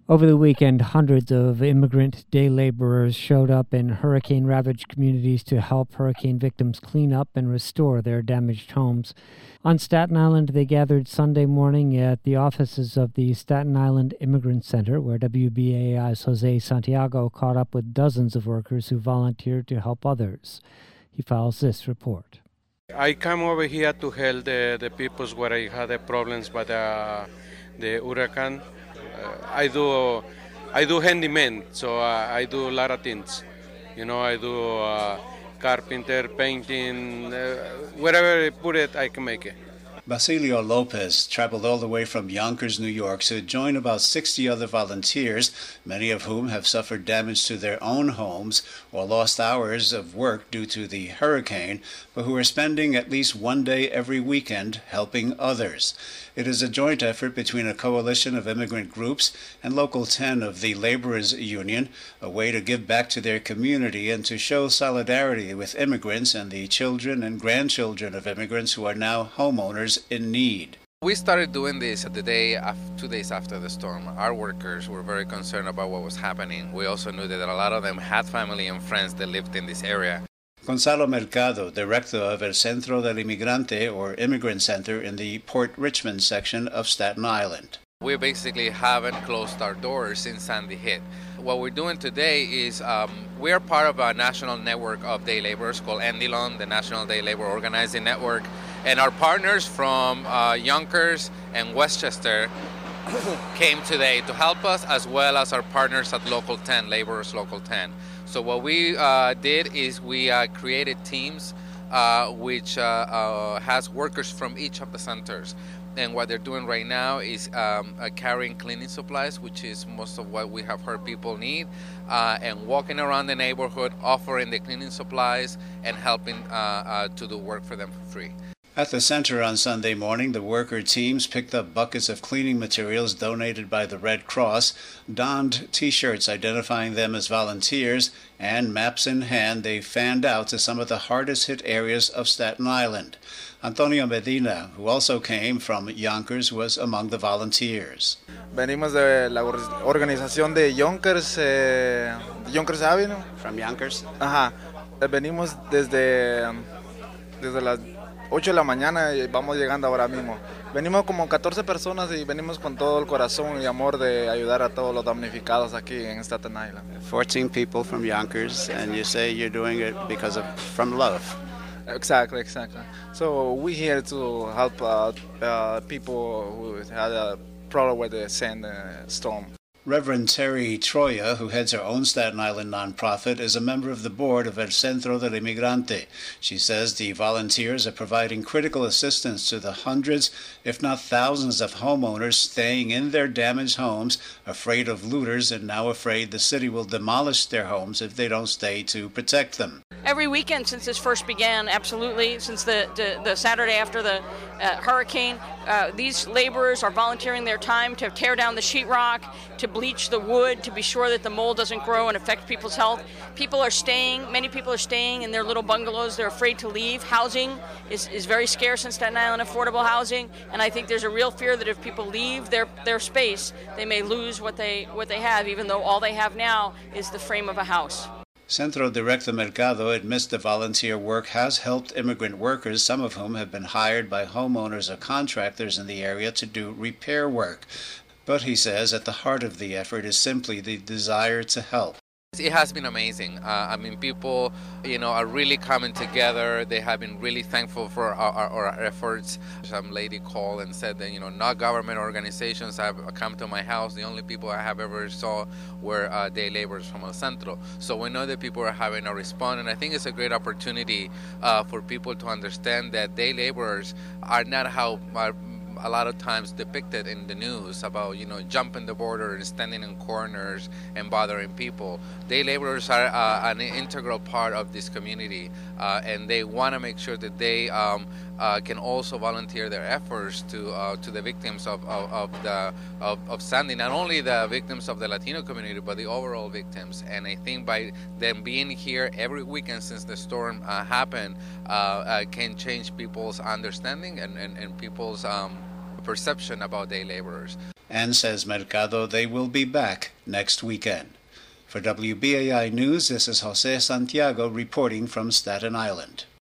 Over the weekend, hundreds of immigrant day laborers showed up in hurricane-ravaged communities to help hurricane victims clean up and restore their damaged homes. On Staten Island, they gathered Sunday morning at the offices of the Staten Island Immigrant Center, where WBAI's Jose Santiago caught up with dozens of workers who volunteered to help others. He files this report. I come over here to help the people where I had the problems with the hurricane. I do handyman, so I do a lot of things. I do carpenter, painting, wherever I put it, I can make it. Basilio Lopez traveled all the way from Yonkers, New York to join about 60 other volunteers, many of whom have suffered damage to their own homes or lost hours of work due to the hurricane, but who are spending at least one day every weekend helping others. It is a joint effort between a coalition of immigrant groups and Local 10 of the Laborers Union, a way to give back to their community and to show solidarity with immigrants and the children and grandchildren of immigrants who are now homeowners in need. We started doing this 2 days after the storm. Our workers were very concerned about what was happening. We also knew that a lot of them had family and friends that lived in this area. Gonzalo Mercado, director of El Centro del Inmigrante, or Immigrant Center, in the Port Richmond section of Staten Island. We basically haven't closed our doors since Sandy hit. What we're doing today is we are part of a national network of day laborers called NDLON, the National Day Labor Organizing Network. And our partners from Yonkers and Westchester came today to help us, as well as our partners at Local 10, Laborers Local 10. So what we did is we created teams which has workers from each of the centers. And what they're doing right now is carrying cleaning supplies, which is most of what we have heard people need, and walking around the neighborhood, offering the cleaning supplies and helping to do work for them for free. At the center on Sunday morning, the worker teams picked up buckets of cleaning materials donated by the Red Cross, donned T-shirts identifying them as volunteers, and maps in hand, they fanned out to some of the hardest-hit areas of Staten Island. Antonio Medina, who also came from Yonkers, was among the volunteers. Venimos de la organización de Yonkers, Yonkers Avenue. From Yonkers? Ajá. Venimos desde las 8 de la mañana y vamos llegando ahora mismo. Venimos como 14 personas y venimos con todo el corazón y amor de ayudar a todos los damnificados aquí en Staten Island. 14 people from Yonkers, and you say you're doing it from love. Exactly. So we're here to help people who had a problem with the sandstorm. Reverend Terry Troya, who heads her own Staten Island nonprofit, is a member of the board of El Centro del Inmigrante. She says the volunteers are providing critical assistance to the hundreds, if not thousands, of homeowners staying in their damaged homes, afraid of looters and now afraid the city will demolish their homes if they don't stay to protect them. Every weekend since this first began, absolutely, since the Saturday after the hurricane, these laborers are volunteering their time to tear down the sheetrock, to bleach the wood, to be sure that the mold doesn't grow and affect people's health. Many people are staying in their little bungalows. They're afraid to leave. Housing is very scarce in Staten Island, affordable housing, and I think there's a real fear that if people leave their space, they may lose what they have, even though all they have now is the frame of a house. Centro Director Mercado admits the volunteer work has helped immigrant workers, some of whom have been hired by homeowners or contractors in the area to do repair work. But he says at the heart of the effort is simply the desire to help. It has been amazing. People, are really coming together. They have been really thankful for our efforts. Some lady called and said that, not government organizations have come to my house. The only people I have ever saw were day laborers from El Centro. So we know that people are having a response, and I think it's a great opportunity for people to understand that day laborers are not how a lot of times depicted in the news about, jumping the border and standing in corners and bothering people. Day laborers are an integral part of this community, and they want to make sure that they can also volunteer their efforts to the victims of Sandy, not only the victims of the Latino community, but the overall victims. And I think by them being here every weekend since the storm happened, can change people's understanding and people's perception about day laborers. And says Mercado they will be back next weekend. For WBAI News, this is Jose Santiago reporting from Staten Island.